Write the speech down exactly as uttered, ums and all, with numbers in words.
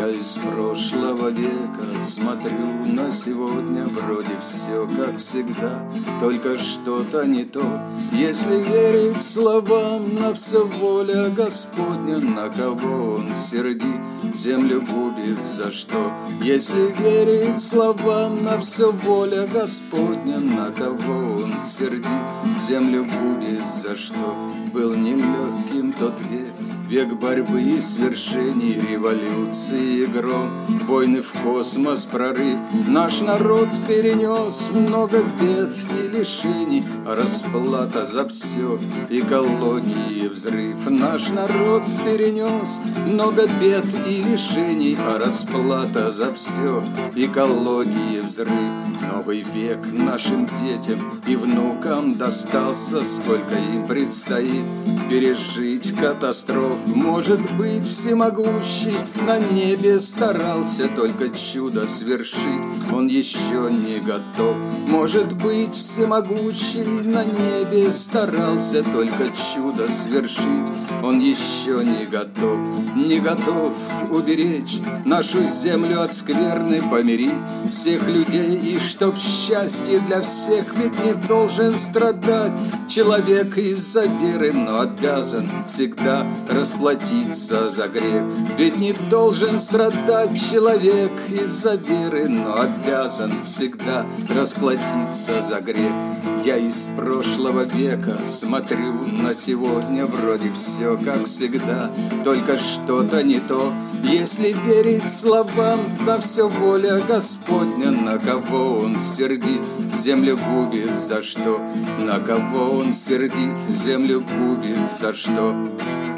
Я из прошлого века смотрю на сегодня, вроде все как всегда, только что-то не то. Если верить словам, на все воля Господня, на кого Он сердит, землю губит за что? Если верить словам, на все воля Господня, на кого Он сердит, землю губит за что? Был нелегким тот век, век борьбы и свершений, революции и гром, войны в космос, прорыв. Наш народ перенес много бед и лишений, расплата за все, экологии взрыв. Наш народ перенес много бед и лишений, а расплата за все, экологии взрыв. Новый век нашим детям и внукам достался, сколько им предстоит пережить катастроф. Может быть, всемогущий на небе старался только чудо свершить, он еще не готов. Может быть, всемогущий на небе старался только чудо свершить, он еще не готов. Не готов уберечь нашу землю от скверны, помирить всех людей, и чтоб счастье для всех, ведь не должен страдать человек из-за веры, но обязан всегда расплатиться за грех. Ведь не должен страдать человек из-за веры, но обязан всегда расплатиться за грех. Я из прошлого века смотрю на сегодня, вроде все как всегда, только что-то не то. Если верить словам, на все воля Господня, на кого Он сердит, землю губит за что? На кого Он сердит, землю губит за что?